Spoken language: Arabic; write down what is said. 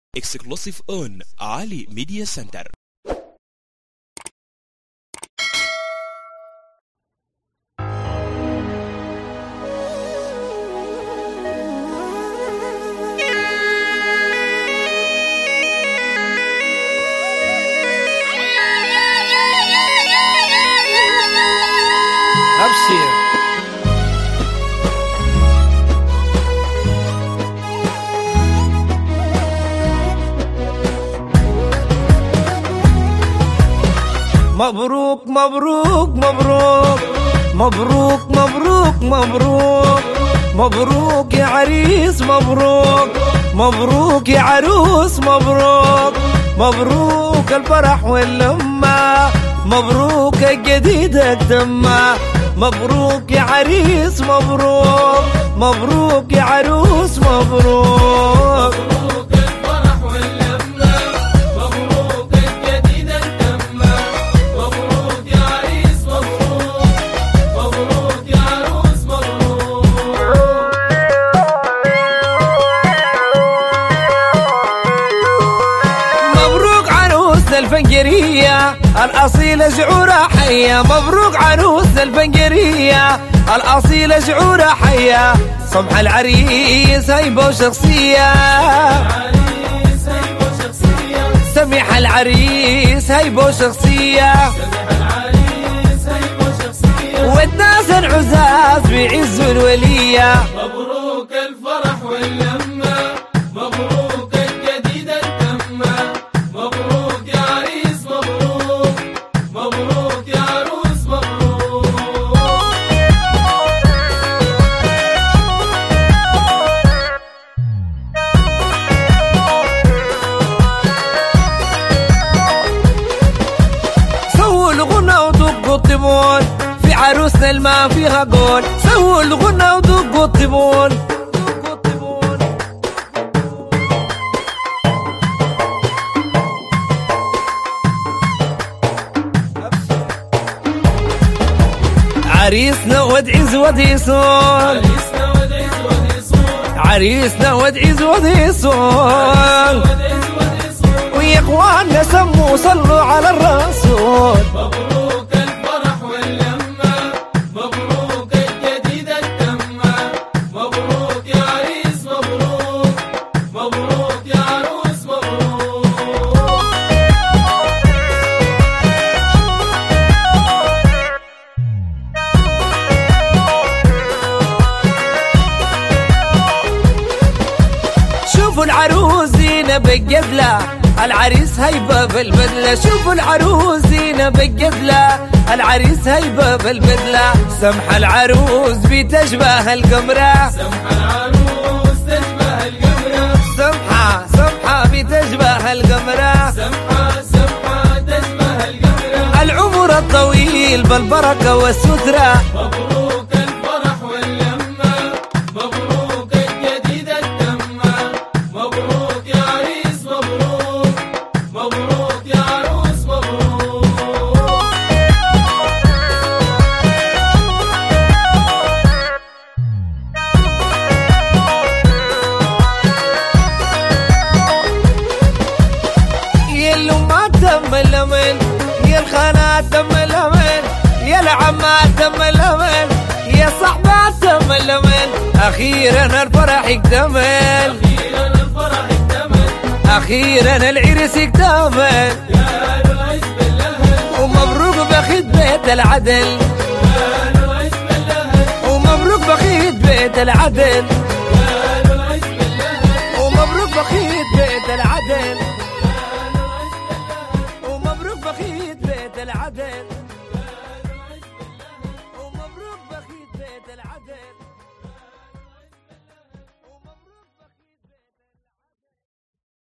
Exclusive on Ali Media Center. أبشر مبروك مبروك مبروك مبروك مبروك مبروك مبروك يا عريس مبروك مبروك يا عروس مبروك مبروك الفرح واللمة مبروك الجديدة تمة مبروك يا عريس مبروك مبروك يا عروس مبروك الفنجرية الأصيلة شعورها حية مبروك عروسنا الفنجرية الأصيلة شعورها حية سمح العريس هيبة وشخصية سمح العريس هيبة وشخصية والناس العزاز بيعزوا الولية مبروك الفرح واللمة مبروك الجديدة التمة مبروك يا عريس مبروك مبروك يا عروس مبروك سووا الغنى ودقوا الطبول في عروسنا الما فيها قول سووا الغنى ودقوا الطبول عريسنا ودعز وديسون عريسنا ودعز وديسون ويا اخواننا سموا صلوا على الرسول مبروك الفرح واللمة مبروك الجديدة التمة مبروك يا عريس مبروك مبروك يا عروس مبروك شوفوا العروس زينب الجبلة العريس هيبة بالبدلة شوفوا العروس زينب الجبلة العريس هيبة بالبدلة سمح العروس بتشبه القمرة سمح العروس تشبه القمرة سمحة بتشبه القمرة سمحة تشبه القمرة العمر الطويل بالبركة والسترة مبروك الفرح واللمة مبروك الجديدة التمة مبروك يا عريس مبروك مبروك يا عروس مبروك يا الأمات تم الأمل يا الخالات تم الأمل يا العمات تم الأمل يا صحبات تم الأمل أخيرا الفرح اكتمل أخيرا الفرح اكتمل أخيرا العرس اكتمل يا أهل العز بالأهل ومبروك بخيت بيت العدل يا أهل العز بالأهل ومبروك بخيت بيت العدل يا أهل العز بالأهل ومبروك بخيت بيت العدل